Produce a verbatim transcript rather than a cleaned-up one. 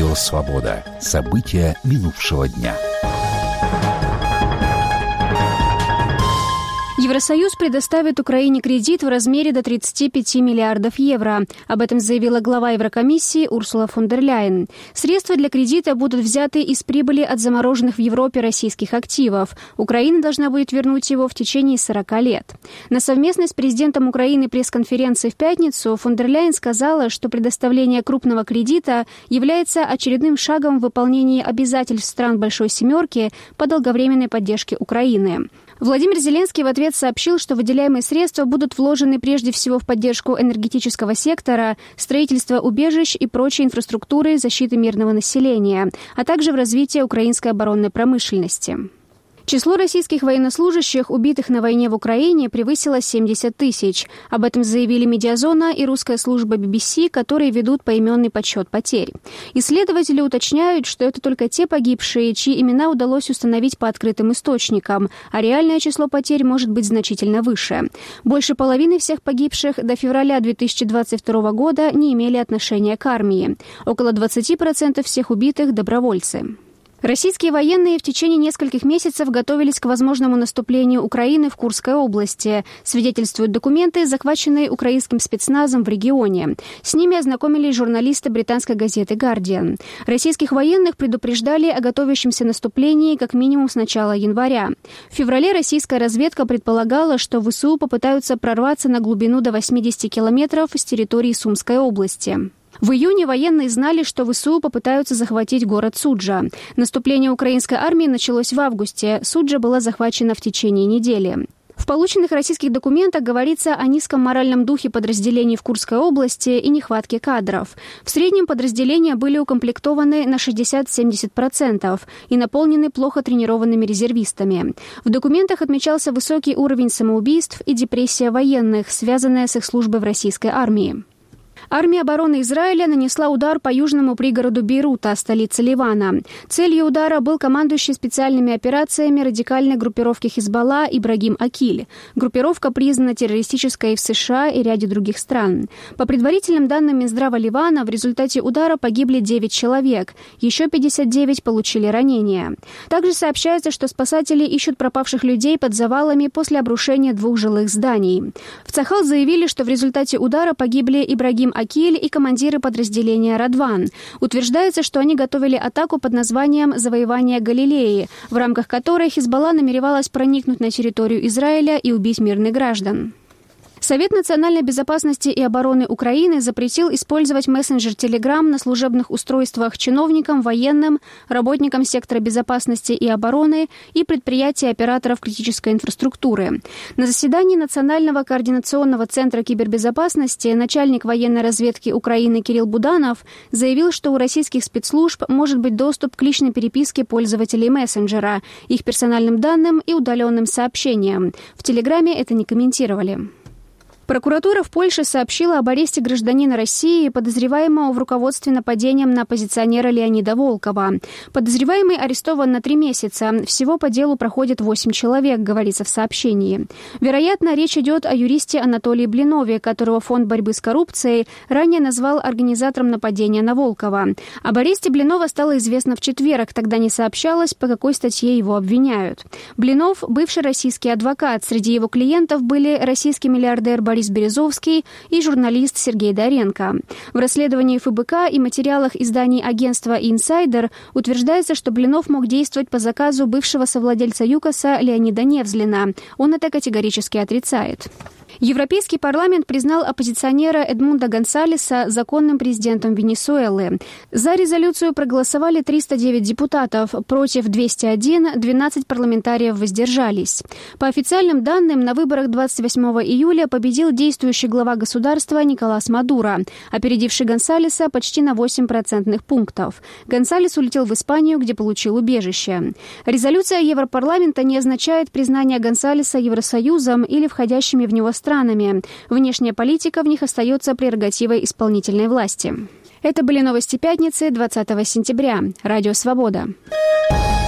Радио «Свобода». События минувшего дня. Евросоюз предоставит Украине кредит в размере до тридцати пяти миллиардов евро. Об этом заявила глава Еврокомиссии Урсула фон дер Ляйен. Средства для кредита будут взяты из прибыли от замороженных в Европе российских активов. Украина должна будет вернуть его в течение сорока лет. На совместной с президентом Украины пресс-конференции в пятницу фон дер Ляйен сказала, что предоставление крупного кредита является очередным шагом в выполнении обязательств стран Большой Семерки по долговременной поддержке Украины. Владимир Зеленский в ответ сообщил, что выделяемые средства будут вложены прежде всего в поддержку энергетического сектора, строительство убежищ и прочей инфраструктуры защиты мирного населения, а также в развитие украинской оборонной промышленности. Число российских военнослужащих, убитых на войне в Украине, превысило семьдесят тысяч. Об этом заявили «Медиазона» и русская служба би би си, которые ведут поименный подсчет потерь. Исследователи уточняют, что это только те погибшие, чьи имена удалось установить по открытым источникам, а реальное число потерь может быть значительно выше. Больше половины всех погибших до февраля две тысячи двадцать второго года не имели отношения к армии. Около двадцати процентов всех убитых – добровольцы. Российские военные в течение нескольких месяцев готовились к возможному наступлению Украины в Курской области, свидетельствуют документы, захваченные украинским спецназом в регионе. С ними ознакомились журналисты британской газеты «Гардиан». Российских военных предупреждали о готовящемся наступлении как минимум с начала января. В феврале российская разведка предполагала, что ВСУ попытаются прорваться на глубину до восьмидесяти километров с территории Сумской области. В июне военные знали, что ВСУ попытаются захватить город Суджа. Наступление украинской армии началось в августе. Суджа была захвачена в течение недели. В полученных российских документах говорится о низком моральном духе подразделений в Курской области и нехватке кадров. В среднем подразделения были укомплектованы на шестьдесят-семьдесят процентов и наполнены плохо тренированными резервистами. В документах отмечался высокий уровень самоубийств и депрессия военных, связанная с их службой в российской армии. Армия обороны Израиля нанесла удар по южному пригороду Бейрута, столице Ливана. Целью удара был командующий специальными операциями радикальной группировки Хизбалла Ибрагим Акиль. Группировка признана террористической в США и ряде других стран. По предварительным данным Минздрава Ливана, в результате удара погибли девять человек, еще пятьдесят девять получили ранения. Также сообщается, что спасатели ищут пропавших людей под завалами после обрушения двух жилых зданий. В Цахал заявили, что в результате удара погибли Ибрагим Акиль и командиры подразделения «Радван». Утверждается, что они готовили атаку под названием «Завоевание Галилеи», в рамках которой Хизбалла намеревалась проникнуть на территорию Израиля и убить мирных граждан. Совет национальной безопасности и обороны Украины запретил использовать мессенджер Telegram на служебных устройствах чиновникам, военным, работникам сектора безопасности и обороны и предприятий операторов критической инфраструктуры. На заседании Национального координационного центра кибербезопасности начальник военной разведки Украины Кирилл Буданов заявил, что у российских спецслужб может быть доступ к личной переписке пользователей мессенджера, их персональным данным и удаленным сообщениям. В Телеграме это не комментировали. Прокуратура в Польше сообщила об аресте гражданина России, подозреваемого в руководстве нападением на оппозиционера Леонида Волкова. Подозреваемый арестован на три месяца. Всего по делу проходит восемь человек, говорится в сообщении. Вероятно, речь идет о юристе Анатолии Блинове, которого Фонд борьбы с коррупцией ранее назвал организатором нападения на Волкова. Об аресте Блинова стало известно в четверг, тогда не сообщалось, по какой статье его обвиняют. Блинов – бывший российский адвокат. Среди его клиентов были российский миллиардер Борис Борис Березовский и журналист Сергей Доренко. В расследовании эф бэ ка и материалах изданий агентства «Инсайдер» утверждается, что Блинов мог действовать по заказу бывшего совладельца ЮКОСа Леонида Невзлина. Он это категорически отрицает. Европейский парламент признал оппозиционера Эдмунда Гонсалеса законным президентом Венесуэлы. За резолюцию проголосовали триста девять депутатов, против двести один, двенадцать парламентариев воздержались. По официальным данным, на выборах двадцать восьмого июля победил действующий глава государства Николас Мадуро, опередивший Гонсалеса почти на восемь процентных пунктов. Гонсалес улетел в Испанию, где получил убежище. Резолюция Европарламента не означает признание Гонсалеса Евросоюзом или входящими в него странами. Внешняя политика в них остается прерогативой исполнительной власти. Это были новости пятницы, двадцатого сентября. Радио «Свобода».